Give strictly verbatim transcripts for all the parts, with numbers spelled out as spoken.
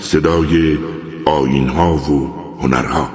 صدای آیین‌ها و هنرها.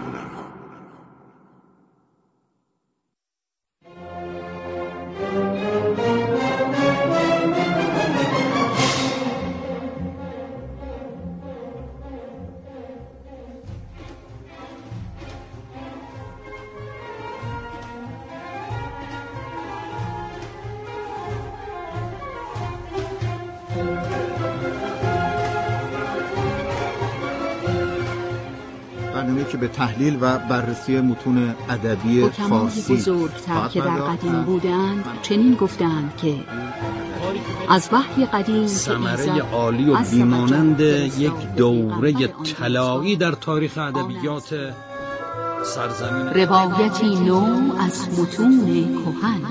برنامه‌ای که به تحلیل و بررسی متون ادبی فارسی بزرگتر که در قدیم بودند چنین گفتند که از وحی قدیم ثمره عالی و بیمانند یک دوره طلایی در تاریخ ادبیات سرزمین، روایتی نو از متون کهن،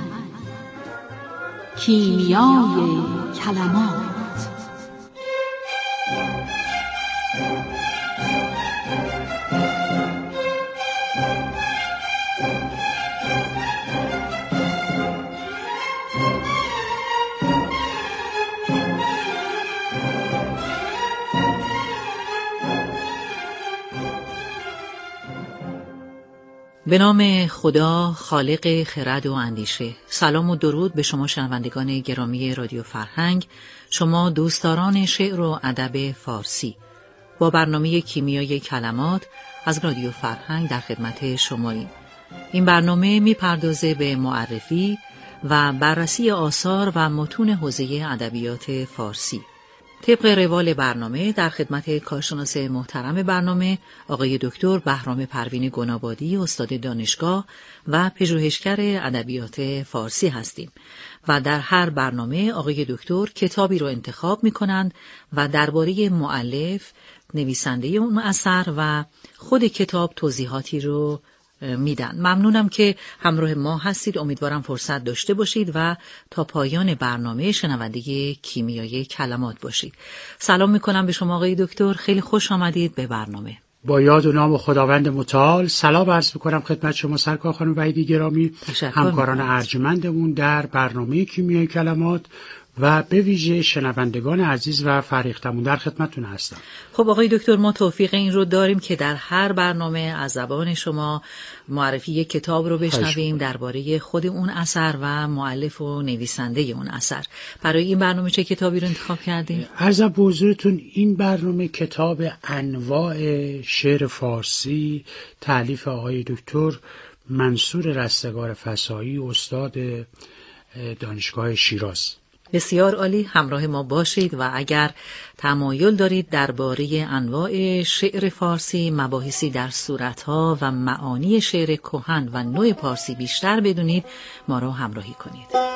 کیمیای کلمات. به نام خدا خالق خرد و اندیشه. سلام و درود به شما شنوندگان گرامی رادیو فرهنگ، شما دوستداران شعر و ادب فارسی. با برنامه کیمیای کلمات از رادیو فرهنگ در خدمت شماییم. این برنامه میپردازه به معرفی و بررسی آثار و متون حوزه ادبیات فارسی. طبق روال برنامه در خدمت کارشناس محترم برنامه آقای دکتر بهرام پروین گنابادی، استاد دانشگاه و پژوهشگر ادبیات فارسی هستیم و در هر برنامه آقای دکتر کتابی رو انتخاب می‌کنند و درباره مؤلف، نویسنده اون اثر و خود کتاب توضیحاتی رو میدن. ممنونم که همراه ما هستید. امیدوارم فرصت داشته باشید و تا پایان برنامه شنونده کیمیای کلمات باشید. سلام میکنم به شما آقای دکتر، خیلی خوش آمدید به برنامه. با یاد و نام خداوند متعال سلام عرض میکنم خدمت شما سرکار خانم وحیدی گرامی، همکاران ارجمندمون در برنامه کیمیای کلمات و به ویژه شنوندگان عزیز و فریختمون در خدمتتون هستم. خب آقای دکتر، ما توفیق این رو داریم که در هر برنامه از زبان شما معرفی یک کتاب رو بشنویم درباره خود اون اثر و مؤلف و نویسنده اون اثر. برای این برنامه چه کتابی رو انتخاب کردیم؟ عرض به حضورتون این برنامه کتاب انواع شعر فارسی تألیف آقای دکتر منصور رستگار فسایی، استاد دانشگاه شیراز. بسیار عالی، همراه ما باشید و اگر تمایل دارید درباره انواع شعر فارسی، مباحثی در صورتها و معانی شعر کهن و نوع پارسی بیشتر بدونید، ما را همراهی کنید.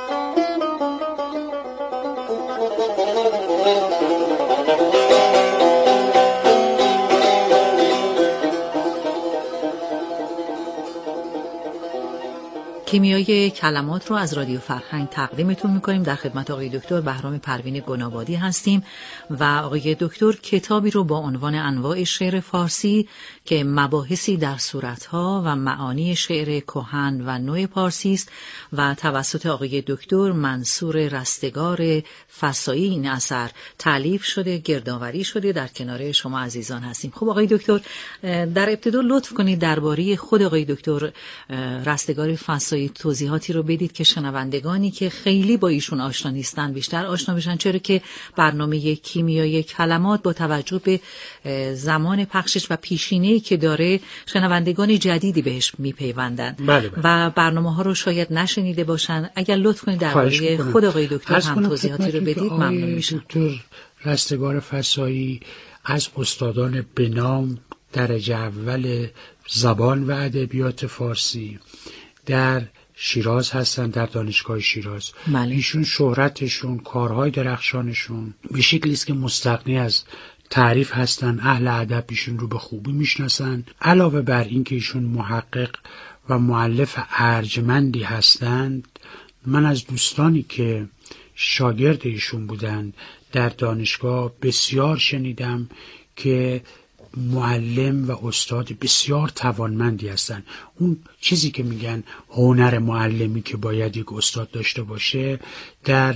کیمیای کلمات رو از رادیو فرهنگ تقدیمتون میکنیم. در خدمت آقای دکتر بهرام پروین گنابادی هستیم و آقای دکتر کتابی رو با عنوان انواع شعر فارسی که مباحثی در صورتها و معانی شعر کهن و نوع پارسی است و توسط آقای دکتر منصور رستگار فسایی این اثر تألیف شده، گردآوری شده. در کنار شما عزیزان هستیم. خب آقای دکتر، در ابتدا لطف کنید درباره خود آقای دکتر رستگار فسایی توضیحاتی رو بدید که شنوندگانی که خیلی با ایشون آشنا نیستن بیشتر آشنا بشن، چرا که برنامه کیمیای کلمات با توجه به زمان پخشش و پیشینه‌ای که داره شنوندگان جدیدی بهش میپیوندن و برنامه ها رو شاید نشنیده باشن. اگر لطف کنید درباره خود آقای دکتر هم توضیحاتی رو بدید ممنون میشم. دکتر رستگار فسایی از استادان به نام درجه اول زبان و ادبیات فارسی در شیراز هستن، در دانشگاه شیراز. بله. ایشون شهرتشون، کارهای درخشانشون به شکلی است که مستغنی از تعریف هستن. اهل ادب ایشون رو به خوبی میشناسن. علاوه بر این که ایشون محقق و مؤلف ارجمندی هستند، من از دوستانی که شاگرد ایشون بودند در دانشگاه بسیار شنیدم که معلم و استاد بسیار توانمندی هستن. اون چیزی که میگن هنر معلمی که باید یک استاد داشته باشه در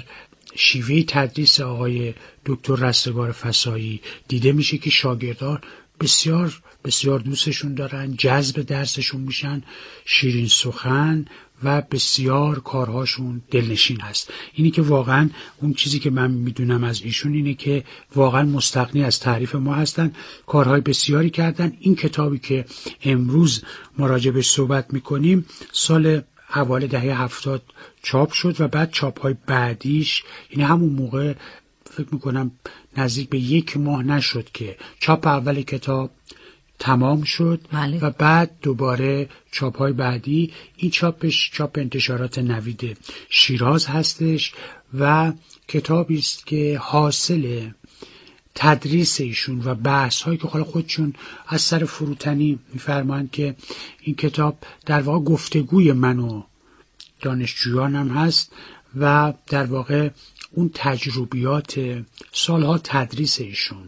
شیوه تدریس آقای دکتر رستگار فسایی دیده میشه که شاگردان بسیار بسیار دوستشون دارن، جذب درسشون میشن، شیرین سخن و بسیار کارهاشون دلنشین هست. اینی که واقعا اون چیزی که من میدونم از ایشون اینه که واقعا مستغنی از تعریف ما هستن، کارهای بسیاری کردن. این کتابی که امروز ما راجبش صحبت میکنیم سال اوایل دهه هفتاد چاپ شد و بعد چاپهای بعدیش، این همون موقع فکر میکنم نزدیک به یک ماه نشد که چاپ اول کتاب تمام شد بله. و بعد دوباره چاپ‌های بعدی. این چاپش چاپ انتشارات نوید شیراز هستش و کتابی است که حاصل تدریس ایشون و بحث‌هایی که حالا خودشون از سر فروتنی می‌فرمایند که این کتاب در واقع گفتگوی من و دانشجویانم هست و در واقع اون تجربیات سالها تدریس ایشون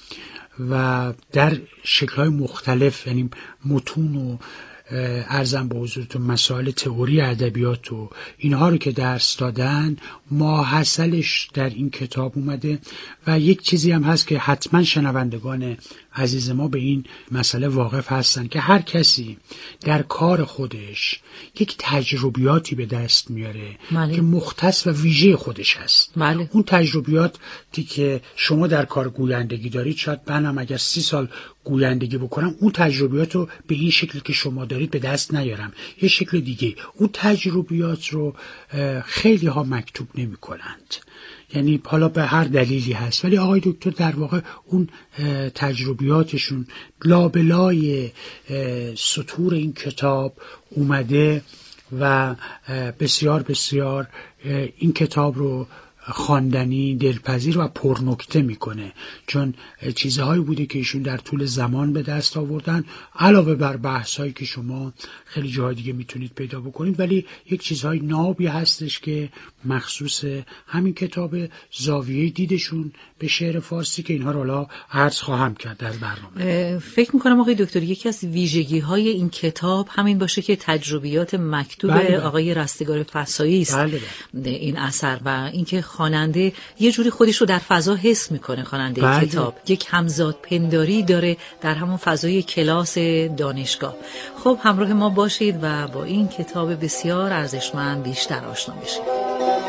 و در شکل‌های مختلف، یعنی متون و ارزم به حضورتون مسائل تئوری ادبیات و اینها رو که درس دادن ماحصلش در این کتاب اومده. و یک چیزی هم هست که حتما شنوندگان عزیز ما به این مسئله واقف هستن که هر کسی در کار خودش یک تجربیاتی به دست میاره بله. که مختص و ویژه خودش هست. بله. اون تجربیاتی که شما در کار گویندگی دارید، شاید منم اگر سی سال گویندگی بکنم اون تجربیات رو به این شکلی که شما دارید به دست نیارم، یه شکل دیگه. اون تجربیات رو خیلی ها مکتوب نمی کنند، یعنی حالا به هر دلیلی هست، ولی آقای دکتر در واقع اون تجربیاتشون لابلای سطور این کتاب اومده و بسیار بسیار این کتاب رو خواندنی، دلپذیر و پرنکته میکنه، چون چیزهایی بوده که ایشون در طول زمان به دست آوردن، علاوه بر بحثایی که شما خیلی جاهای دیگه میتونید پیدا بکنید، ولی یک چیزهای نابی هستش که مخصوص همین کتاب زاویه دیدشون به شعر فارسی که اینها رو حالا عرض خواهم کرد در برنامه. فکر میکنم آقای دکتر یکی از ویژگی های این کتاب همین باشه که تجربیات مکتوب بله بله. آقای رستگار فسایی است. بله بله. این اثر و اینکه خواننده یه جوری خودش رو در فضا حس میکنه، خواننده بله. کتاب یک همزاد پنداری داره در همون فضای کلاس دانشگاه. خب همراه ما باشید و با این کتاب بسیار ارزشمند بیشتر آشنا بشید.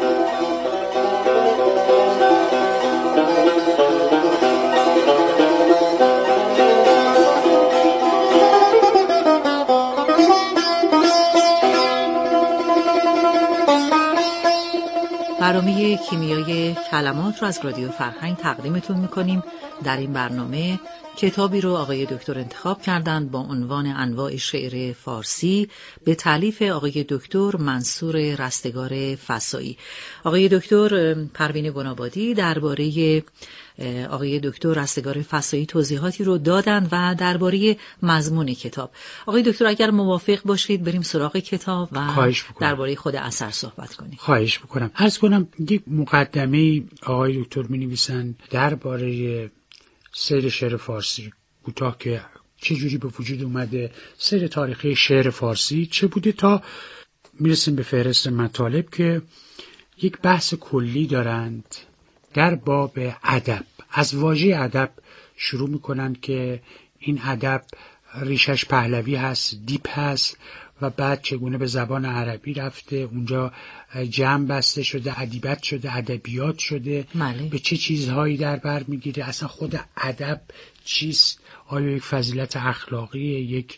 برنامه کیمیای کلمات رو از رادیو فرهنگ تقدیمتون میکنیم. در این برنامه کتابی رو آقای دکتر انتخاب کردند با عنوان انواع شعر فارسی به تالیف آقای دکتر منصور رستگار فسایی. آقای دکتر پروین گنابادی درباره آقای دکتر رستگار فسایی توضیحاتی رو دادن و درباره مضمون کتاب. آقای دکتر اگر موافق باشید بریم سراغ کتاب و درباره خود اثر صحبت کنیم. خواهش میکنم. عرض کنم یک مقدمه آقای دکتر می‌نویسن درباره سیر شعر فارسی کوتاه که چه جوری به وجود اومده، سیر تاریخی شعر فارسی چه بوده، تا میرسیم به فهرست مطالب که یک بحث کلی دارند در باب ادب. از واژه ادب شروع میکنند که این ادب ریشش پهلوی هست، دیپ هست و بعد چگونه به زبان عربی رفته، اونجا جمع بسته شده، ادیبت شده، ادبیات شده، ماله. به چه چیزهایی در بر میگیره، اصلا خود ادب چیست، آیا یک فضیلت اخلاقی، یک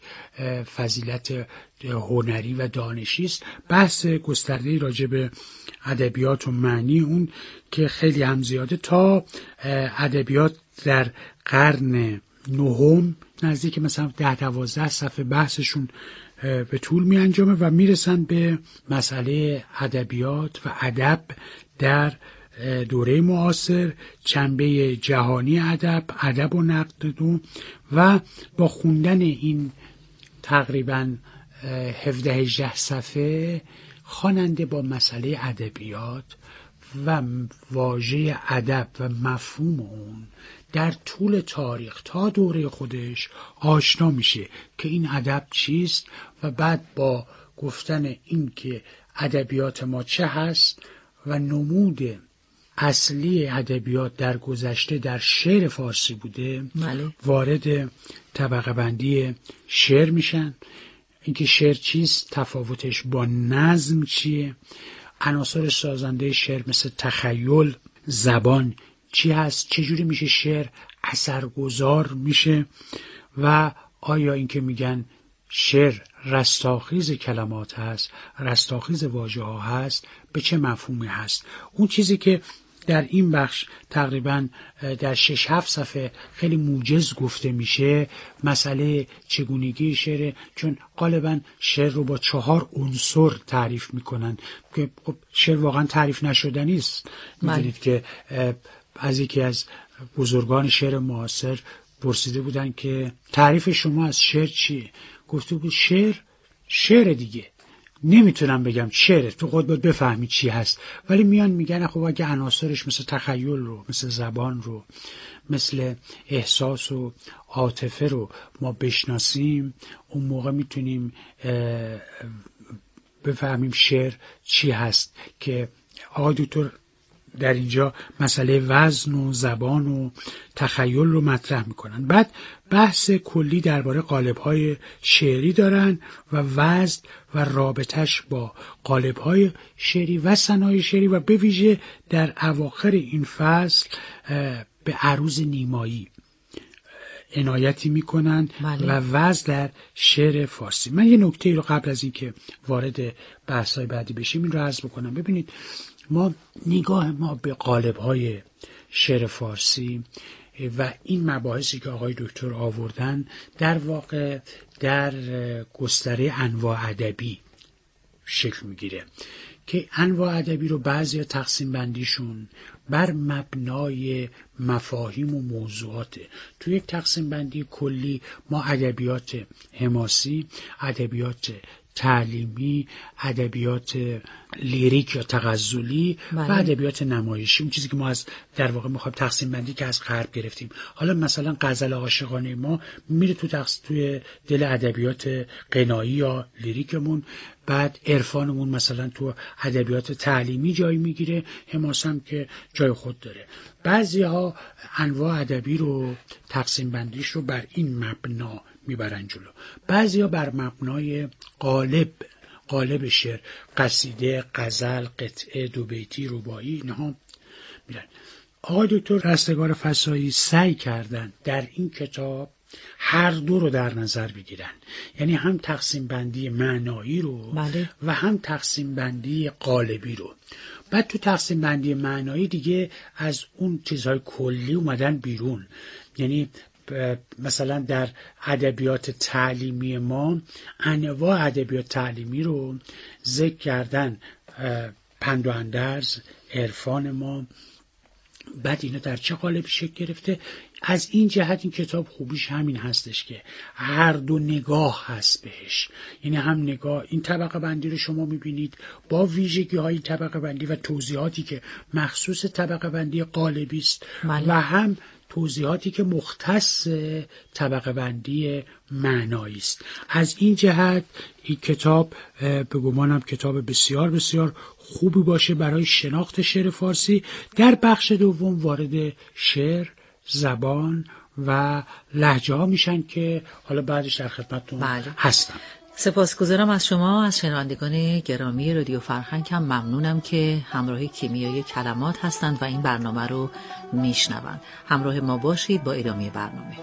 فضیلت هنری و دانشی است. بحث گسترده‌ای راجع به ادبیات و معنی اون که خیلی هم زیاده، تا ادبیات در قرن نهم نزدیک مثلا ده دوازده صفحه بحثشون به طول می انجامه و میرسن به مسئله ادبیات و ادب در دوره معاصر، جنبه جهانی ادب، ادب و نقد دو، و با خوندن این تقریبا هفده هجده صفحه خواننده با مسئله ادبیات و واژه ادب و مفهوم اون در طول تاریخ تا دوره خودش آشنا میشه که این ادب چیست، و بعد با گفتن این که ادبیات ما چه هست و نمود اصلی ادبیات در گذشته در شعر فارسی بوده، بله. وارد طبقه بندی شعر میشن. اینکه شعر چیست، تفاوتش با نظم چیه، عناصر سازنده شعر مثل تخیل، زبان چی هست، چجوری میشه شعر اثرگذار میشه، و آیا اینکه میگن شعر رستاخیز کلمات هست، رستاخیز واژه ها هست، به چه مفهومی هست. اون چیزی که در این بخش تقریبا در شش هفت صفحه خیلی موجز گفته میشه، مسئله چگونگی شعر، چون غالبا شعر رو با چهار عنصر تعریف میکنن که خب شعر واقعا تعریف نشدنی است. میدونید که از یکی از بزرگان شعر معاصر پرسیده بودن که تعریف شما از شعر چیه؟ گفته بود شعر شعر دیگه، نمیتونم بگم شعر، تو خود باید بفهمی چی هست. ولی میان میگن خب اگه عناصرش مثل تخیل رو، مثل زبان رو، مثل احساس و عاطفه رو ما بشناسیم، اون موقع میتونیم بفهمیم شعر چی هست. که آقای دکتر در اینجا مسئله وزن و زبان و تخیل رو مطرح میکنن. بعد بحث کلی درباره قالب‌های شعری دارن و وزن و رابطش با قالب‌های شعری و صنایع شعری، و به ویژه در اواخر این فصل به عروض نیمایی عنایتی میکنن و وزن در شعر فارسی. من یه نکته رو قبل از اینکه وارد بحث‌های بعدی بشیم این رو عرض بکنم. ببینید ما نگاه ما به قالب‌های شعر فارسی و این مباحثی که آقای دکتر آوردن در واقع در گستره انواع ادبی شکل میگیره که انواع ادبی رو بعضی تقسیم بندیشون بر مبنای مفاهیم و موضوعات. توی یک تقسیم بندی کلی ما ادبیات حماسی، ادبیات تعلیمی، ادبیات لیریک یا تغزلی و ادبیات نمایشی، اون چیزی که ما از در واقع میخوایم تقسیم بندی که از غرب گرفتیم. حالا مثلا غزل عاشقانه ما میره تو تقس... توی دل ادبیات غنایی یا لیریکمون، بعد عرفانمون مثلا تو ادبیات تعلیمی جای میگیره، حماس هم که جای خود داره. بعضی‌ها انواع ادبی رو تقسیم بندیش رو بر این مبنا میبرن جلو، بعضیا بر مبنای قالب قالب شعر، قصیده، غزل، قطعه، دو بیتی، رباعی، اینها میرن. آقای دکتر رستگار فسایی سعی کردن در این کتاب هر دو رو در نظر بگیرن، یعنی هم تقسیم بندی معنایی رو بله. و هم تقسیم بندی قالبی رو. بعد تو تقسیم بندی معنایی دیگه از اون چیزهای کلی اومدن بیرون، یعنی مثلا در ادبیات تعلیمی ما انواع ادبیات تعلیمی رو ذکر کردن، پند و اندرز، عرفان ما. بعد اینا در چه قالبی شکل گرفته؟ از این جهت این کتاب خوبیش همین هستش که هر دو نگاه هست بهش، یعنی هم نگاه این طبقه بندی رو شما میبینید با ویژگی های طبقه بندی و توضیحاتی که مخصوص طبقه بندی قالبی است و هم توضیحاتی که مختص طبقه بندی معنایی است. از این جهت این کتاب به گمانم کتاب بسیار بسیار خوبی باشه برای شناخت شعر فارسی. در بخش دوم وارد شعر، زبان و لهجه ها میشن که حالا بعدش در خدمتتون بله. هستم. سپاسگزارم از شما، از شنوندگان گرامی رادیو فرهنگ هم ممنونم که همراه کیمیای کلمات هستند و این برنامه رو میشنوند. همراه ما باشید با ادامه برنامه.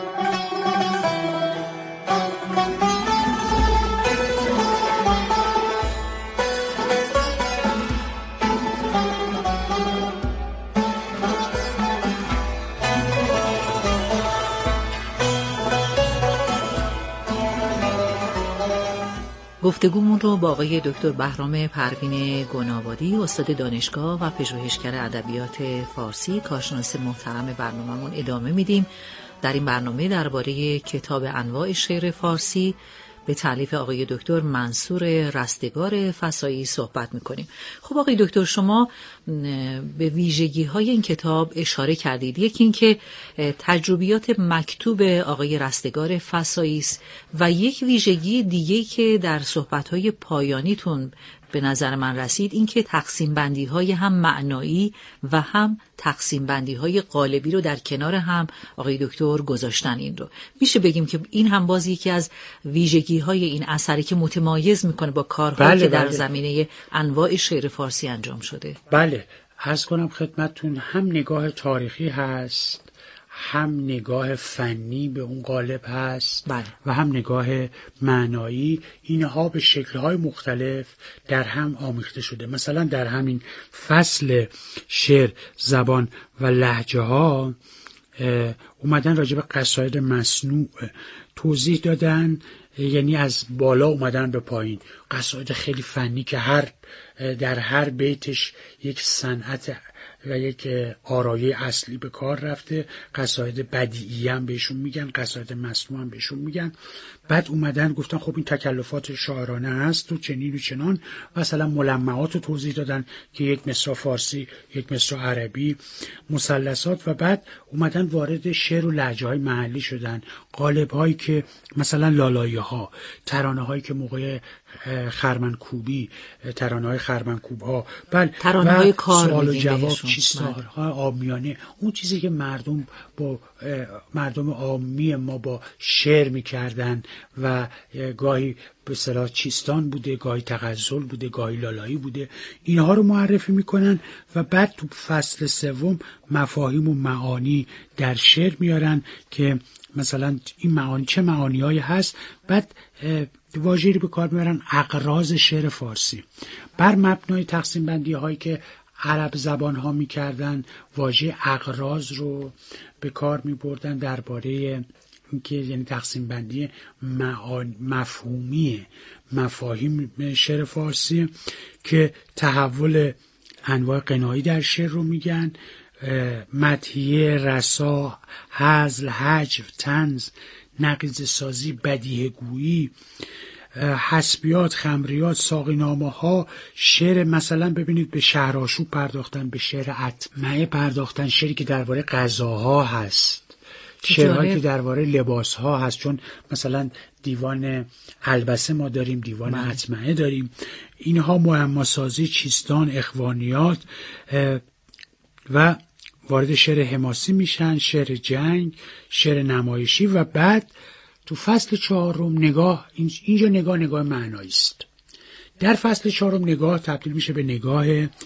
گفتگومون رو با آقای دکتر بهرام پروین گنابادی، استاد دانشگاه و پژوهشگر ادبیات فارسی، کارشناس محترم برنامه‌مون ادامه میدیم. در این برنامه درباره کتاب انواع شعر فارسی به تالیف آقای دکتر منصور رستگار فسایی صحبت میکنیم. خب آقای دکتر، شما به ویژگی های این کتاب اشاره کردید. یکی این که تجربیات مکتوب آقای رستگار فسایی است و یک ویژگی دیگه که در صحبت های پایانیتون به نظر من رسید این که تقسیم بندی های هم معنایی و هم تقسیم بندی های قالبی رو در کنار هم آقای دکتر گذاشتن. این رو میشه بگیم که این هم باز یکی از ویژگی های این اثری که متمایز میکنه با کارهایی بله، که در بله. زمینه انواع شعر فارسی انجام شده. بله، عرض کنم خدمتتون هم نگاه تاریخی هست، هم نگاه فنی به اون قالب هست، بله. و هم نگاه معنایی. اینها به شکل‌های مختلف در هم آمیخته شده. مثلا در همین فصل شعر، زبان و لهجه ها اومدن راجع به قصاید مصنوع توضیح دادن، یعنی از بالا اومدن به پایین. قصاید خیلی فنی که هر در هر بیتش یک صنعت و یک آرایه اصلی به کار رفته. قصاید بدیعی هم بهشون میگن، قصاید مصنوع هم بهشون میگن. بعد اومدن گفتن خب این تکلفات شاعرانه هست و چنین و چنان. مثلا ملمعات رو توضیح دادن که یک مصرع فارسی، یک مصرع عربی، مثلثات. و بعد اومدن وارد شعر و لهجه های محلی شدن، قالب هایی که مثلا لالایه ها، ترانه هایی که موقع خرمنکوبی، ترانه های خرمنکوب ها، بله، ترانه های کار، سوال و جواب، چیستارهای عامیانه، اون چیزی که مردم با مردم عامی ما با شعر میکردن و گاهی به اصطلاح چیستان بوده، گاهی تغزل بوده، گاهی لالایی بوده، اینها رو معرفی میکنن. و بعد تو فصل سوم مفاهیم و معانی در شعر میارن که مثلا این معانی چه معانی‌هایی هست. بعد واژه‌ای به کار میبرن اغراض شعر فارسی، بر مبنای تقسیم بندی هایی که عرب زبان ها میکردن. واژه اغراض رو به کار میبردن درباره اینکه یعنی تقسیم بندی مفهومی مفاهیم شعر فارسی که تحول انواع غنایی در شعر رو میگن. مدحیه، رسا، هزل، هجو، طنز، نقیض سازی، بدیهه گویی، حسبیات، خمریات، ساقینامه ها، شعر مثلا ببینید به شهرآشوب پرداختن، به شعر اطمعه پرداختن، شعری که درباره غذاها هست، شعرهایی که درباره لباس ها هست، چون مثلا دیوان البسه ما داریم، دیوان اطمعه داریم. اینها معماسازی، چیستان، اخوانیات و وارد شعر حماسی میشن، شعر جنگ، شعر نمایشی. و بعد تو فصل چهارم نگاه، اینجا نگاه نگاه معنایی است. در فصل چهارم نگاه تبدیل میشه به نگاه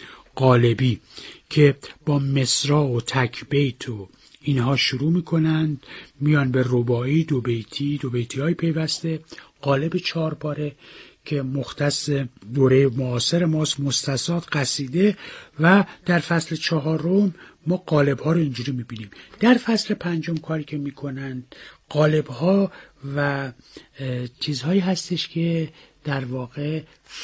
قالبی که با مصرع و تک بیت و اینها شروع میکنند، میان به رباعی، دو بیتی، دو بیتی های پیوسته، قالب چهار پاره که مختص دوره معاصر ماست، مستساغ، قصیده. و در فصل چهارم ما قالب ها رو اینجوری میبینیم. در فصل پنجم کاری که میکنند قالب ها و چیزهایی هستش که در واقع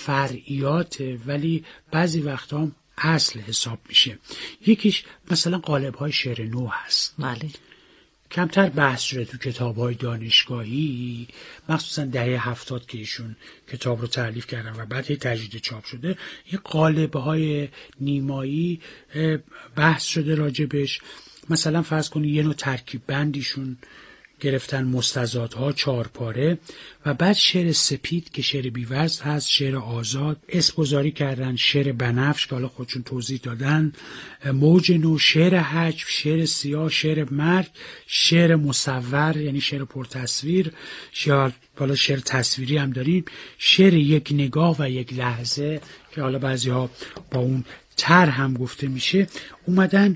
فرعیاته ولی بعضی وقتا هم اصل حساب میشه. یکیش مثلا قالب های شعر نو هست. بله. کمتر بحث شده تو کتاب‌های دانشگاهی، مخصوصا دهه هفتاد که ایشون کتاب رو تألیف کردن و بعد هی تجدید چاپ شده. یه قالب‌های نیمایی بحث شده راجبش. مثلا فرض کنید یه نوع ترکیب بندیشون گرفتن، مستزادها، چهارپاره. و بعد شعر سپید که شعر بی‌وزن هست، شعر آزاد، اسم گذاری کردن، شعر بنفش که حالا خودشون توضیح دادن، موج نو، شعر حجو، شعر سیاه، شعر مرگ، شعر مصور یعنی شعر پرتصویر، شعر حالا شعر تصویری هم داریم، شعر یک نگاه و یک لحظه که حالا بعضی ها با اون تر هم گفته میشه. اومدن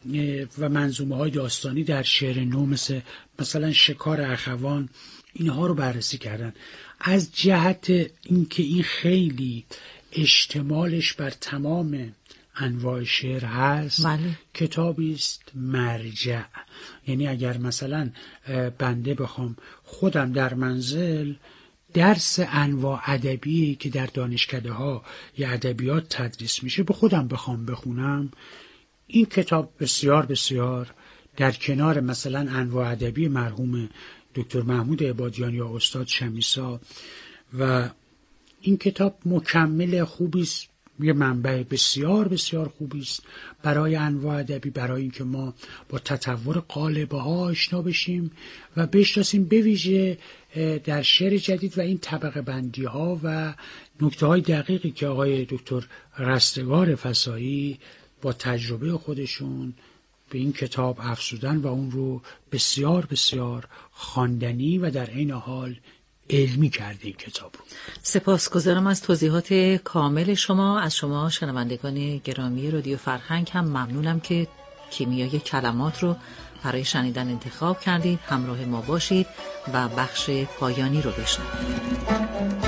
و منظومه های داستانی در شعر نو مثل مثلا شکار اخوان، اینها رو بررسی کردن. از جهت اینکه این خیلی اشتمالش بر تمام انواع شعر هست، بله. کتابی است مرجع. یعنی اگر مثلا بنده بخوام خودم در منزل درس انواع ادبی که در دانشکده ها یا ادبیات تدریس میشه به خودم بخوام بخونم، این کتاب بسیار بسیار در کنار مثلا انواع ادبی مرحوم دکتر محمود عبادیان یا استاد شمیسا و این کتاب مکمل خوبی است یه منبع بسیار بسیار خوبی است برای انواع ادبی، برای اینکه ما با تطور قالب‌ها آشنا بشیم و بشناسیم، به ویژه در شعر جدید و این طبقه بندی ها و نکته های دقیقی که آقای دکتر رستگار فسایی با تجربه خودشون به این کتاب افزودن و اون رو بسیار بسیار خواندنی و در عین حال علمی کرده این کتاب رو. سپاسگزارم از توضیحات کامل شما. از شما شنوندگان گرامی رادیو فرهنگ هم ممنونم که کیمیای کلمات رو برای شنیدن انتخاب کردید. همراه ما باشید و بخش پایانی رو بشنوید.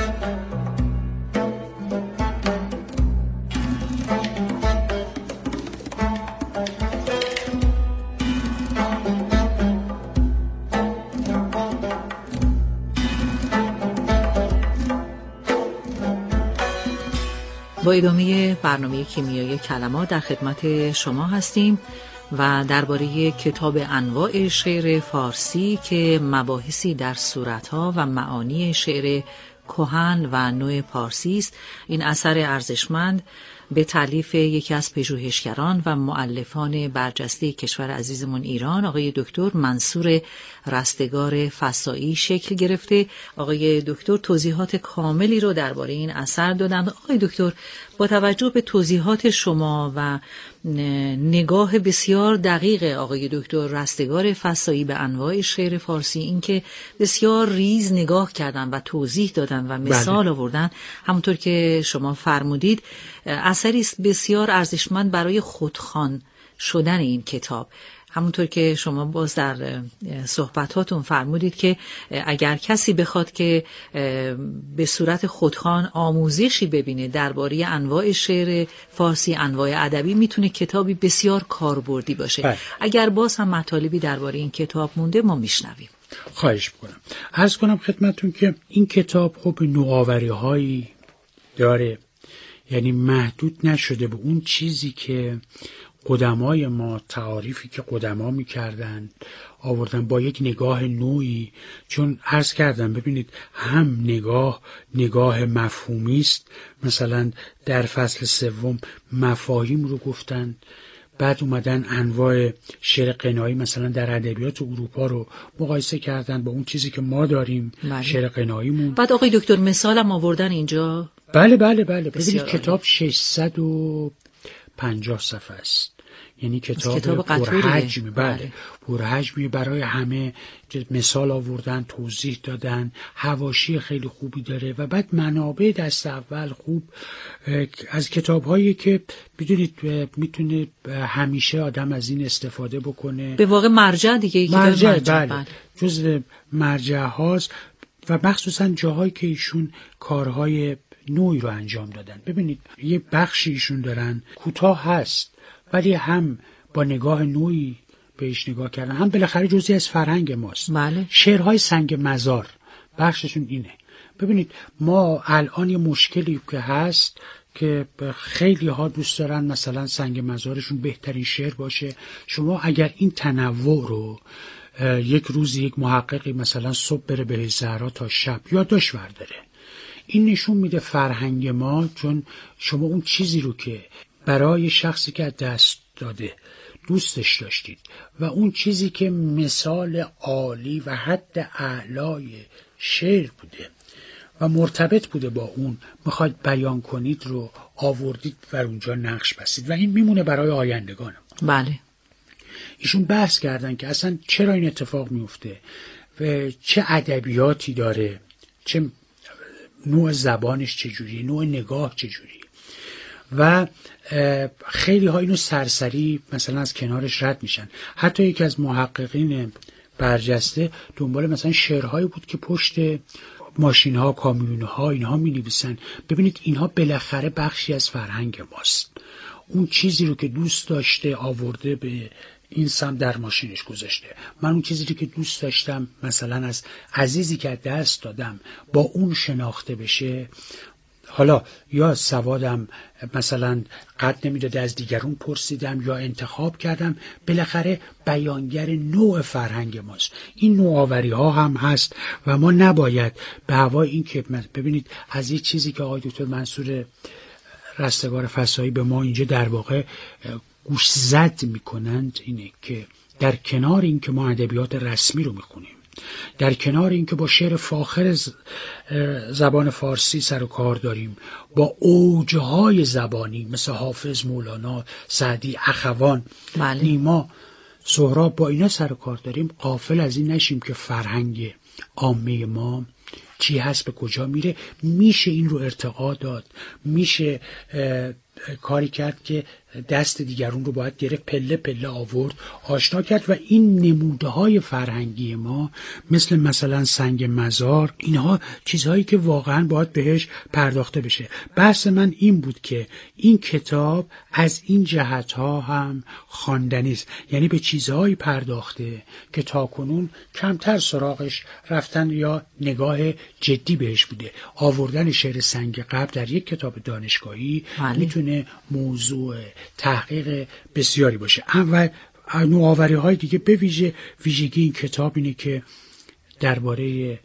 با ادامه برنامه کیمیای کلمات در خدمت شما هستیم و درباره کتاب انواع شعر فارسی که مباحثی در صورتها و معانی شعر کهن و نو پارسی است. این اثر ارزشمند به تالیف یکی از پژوهشگران و مؤلفان برجسته کشور عزیزمون ایران، آقای دکتر منصور رستگار فسایی شکل گرفته. آقای دکتر توضیحات کاملی رو درباره این اثر دادن. آقای دکتر، با توجه به توضیحات شما و نگاه بسیار دقیق آقای دکتر رستگار فسایی به انواع شعر فارسی، اینکه بسیار ریز نگاه کردن و توضیح دادن و مثال بله. آوردن، همونطور که شما فرمودید اثری است بسیار ارزشمند برای خودخوان شدن این کتاب. همونطور که شما باز در صحبتاتون فرمودید که اگر کسی بخواد که به صورت خودخوان آموزشی ببینه درباره انواع شعر فارسی، انواع ادبی، میتونه کتابی بسیار کاربردی باشه. بله. اگر باز هم مطالبی درباره این کتاب مونده ما میشنویم. خواهش میکنم. عرض کنم خدمتتون که این کتاب خب نوآوری‌هایی داره، یعنی محدود نشده به اون چیزی که قدمای ما، تعاریفی که قدما میکردن آوردن با یک نگاه نوعی. چون عرض کردم ببینید هم نگاه نگاه مفهومی است، مثلا در فصل سوم مفاهیم رو گفتن، بعد اومدن انواع شعر غنایی مثلا در ادبیات اروپا رو مقایسه کردن با اون چیزی که ما داریم بله. شعر غناییمون. بعد آقای دکتر مثالم آوردن اینجا. بله بله بله ببینید کتاب ششصد و پنجاه صفحه است، یعنی کتاب پرحجمی. بله پرحجمی، برای همه مثال آوردن، توضیح دادن، حواشی خیلی خوبی داره و بعد منابع دست اول خوب از کتاب‌هایی که بدونید میتونه همیشه آدم از این استفاده بکنه. به واقع مرجع دیگه یکی مرجع, مرجع بله. جزء مرجع هاست و مخصوصا جاهایی که ایشون کارهای نوعی رو انجام دادن. ببینید یه بخشی ایشون دارن کوتاه هست ولی هم با نگاه نوعی بهش نگاه کردن، هم بالاخره جزئی از فرهنگ ماست. بله. شعرهای سنگ مزار بخششون اینه. ببینید ما الان یه مشکلی که هست که خیلی ها دوست دارن مثلا سنگ مزارشون بهترین شعر باشه. شما اگر این تنوع رو یک روزی یک محققی مثلا صبح بره به زهرا تا شب یادداشت برداره، این نشون میده فرهنگ ما، چون شما اون چیزی رو که برای شخصی که دست داده دوستش داشتید و اون چیزی که مثال عالی و حد اعلای شعر بوده و مرتبط بوده با اون میخواید بیان کنید رو آوردید و اونجا نقش بستید و این میمونه برای آیندگان. بله. ایشون بحث کردن که اصلا چرا این اتفاق میفته و چه ادبیاتی داره، چه نوع زبانش چجوری، نوع نگاه چجوری و خیلی ها اینو سرسری مثلا از کنارش رد میشن. حتی یکی از محققین برجسته دنبال مثلا شعرهایی بود که پشت ماشین ها، کامیون ها اینها می نویسن. ببینید اینها بالاخره بخشی از فرهنگ ماست. اون چیزی رو که دوست داشته آورده به این سم در ماشینش گذاشته. من اون چیزی که دوست داشتم مثلا از عزیزی که دست دادم با اون شناخته بشه، حالا یا سوادم مثلا قد نمیداده از دیگرون پرسیدم یا انتخاب کردم، بالاخره بیانگر نوع فرهنگ ماست. این نوآوری ها هم هست و ما نباید به هوای این که ببینید از این چیزی که آقای دکتر منصور رستگار فسایی به ما اینجا در واقع گوش زد میکنند اینه که در کنار این که ما ادبیات رسمی رو میخونیم، در کنار این که با شعر فاخر زبان فارسی سر و کار داریم، با اوجهای زبانی مثل حافظ، مولانا، سعدی، اخوان، بله. نیما، سهراب، با اینا سر و کار داریم، غافل از این نشیم که فرهنگ عامه ما چی هست، به کجا میره. میشه این رو ارتقا داد، میشه کاری کرد که دست دیگرون رو باید گرفت، پله پله آورد، آشنا کرد و این نموده های فرهنگی ما مثل مثلا سنگ مزار، اینها چیزهایی که واقعا باید بهش پرداخته بشه. بحث من این بود که این کتاب از این جهت ها هم خواندنی است، یعنی به چیزهایی پرداخته که تاکنون کمتر سراغش رفتن یا نگاه جدی بهش بوده. آوردن شعر سنگ قبر در یک کتاب دانشگاهی میتونه موضوع تحقیق بسیاری باشه. اول نوآوری های دیگه به ویژه ویژگی این کتاب اینه که درباره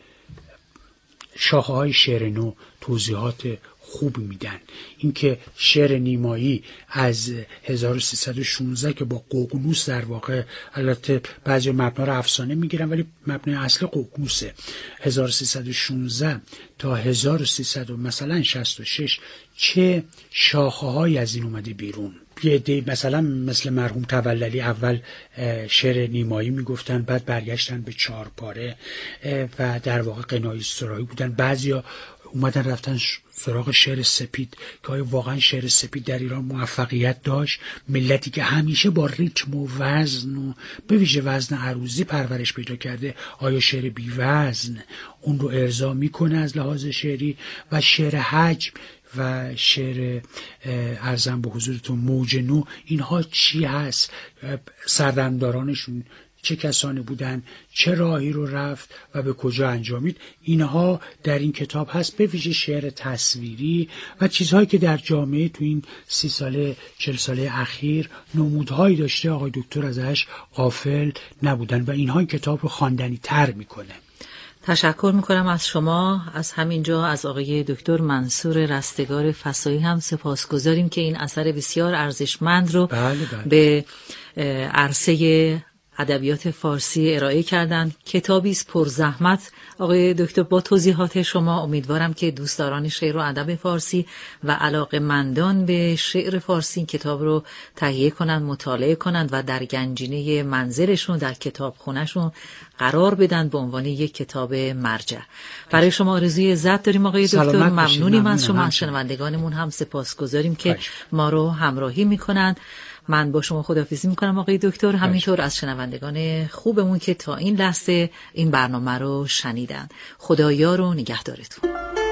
شاخه های شعر نو توضیحات خوب میدن. اینکه شعر نیمایی از هزار و سیصد و شانزده که با ققنوس در واقع، البته بعضی مبنا رو افسانه میگیرن ولی مبنای اصل ققنوسه، هزار و سیصد و شانزده تا هزار و سیصد مثلا شصت و شش چه شاخه های از این اومده بیرون. یه دی مثلا مثل مرحوم توللی اول شعر نیمایی میگفتن، بعد برگشتن به چهار پاره و در واقع قنایی سرایی بودن. بعضیا اومدن رفتن سراغ شعر سپید که آیا واقعا شعر سپید در ایران موفقیت داشت؟ ملتی که همیشه با ریتم و وزن و به ویژه وزن عروضی پرورش پیدا کرده، آیا شعر بی وزن اون رو ارضا میکنه از لحاظ شعری؟ و شعر حجم و شعر ارزم به حضورتون موج نو، اینها چی هست؟ سردمدارانشون چه کسانی بودن، چه راهی رو رفت و به کجا انجامید؟ اینها در این کتاب هست، به ویژه شعر تصویری و چیزهایی که در جامعه تو این سی ساله چل ساله اخیر نمودهایی داشته آقای دکتر ازش غافل نبودن و اینها این کتاب رو خواندنی تر میکنه. تشکر میکنم از شما. از همینجا از آقای دکتر منصور رستگار فسایی هم سپاسگزاریم که این اثر بسیار ارزشمند رو بله بله. به عرصه ادبیات فارسی ارائه کردند. کتابی است پر زحمت آقای دکتر. با توضیحات شما امیدوارم که دوستداران شعر و ادب فارسی و علاقه‌مندان به شعر فارسی کتاب رو تهیه کنند، مطالعه کنند و در گنجینه منزلشون، در کتابخونه‌شون قرار بدن به عنوان یک کتاب مرجع. برای شما آرزوی عزت داریم آقای دکتر. ممنونیم از شما. از شنوندگانمون هم سپاسگزاریم که ما رو همراهی میکنند. من با شما خداحافظی میکنم آقای دکتر، همینطور از شنوندگان خوبمون که تا این لحظه این برنامه رو شنیدن. خدایا رو نگهدارتون.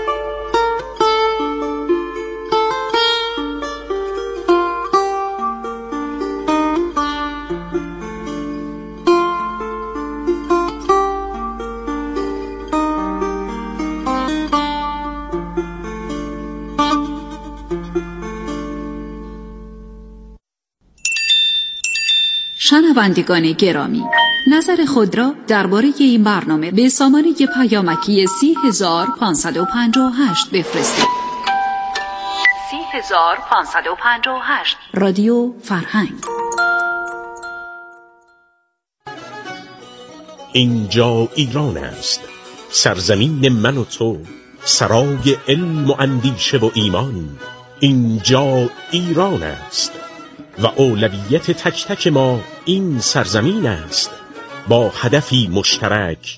شنوندگان گرامی، نظر خود را درباره این برنامه به سامانه پیامکی سی هزار پانصد و پنجاه و هشت بفرستید. سی هزار پانصد و پنجاه و هشت رادیو فرهنگ. اینجا ایران است، سرزمین من و تو، سرای علم و اندیشه و ایمان. اینجا ایران است و اولویت تک تک ما این سرزمین است، با هدفی مشترک.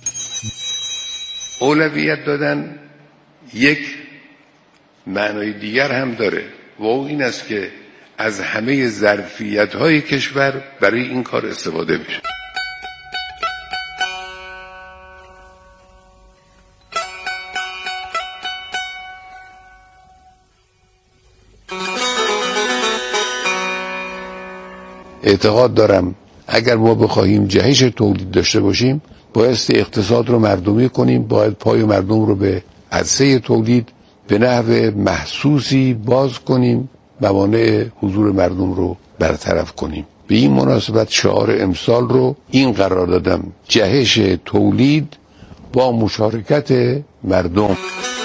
اولویت دادن یک معنای دیگر هم داره و او این است که از همه ظرفیت‌های کشور برای این کار استفاده بشه. اعتقاد دارم اگر ما بخواهیم جهش تولید داشته باشیم، بایستی اقتصاد رو مردمی کنیم، باید پای مردم رو به عرصه تولید به نحو محسوسی باز کنیم، موانع حضور مردم رو برطرف کنیم. به این مناسبت شعار امسال رو این قرار دادم: جهش تولید با مشارکت مردم.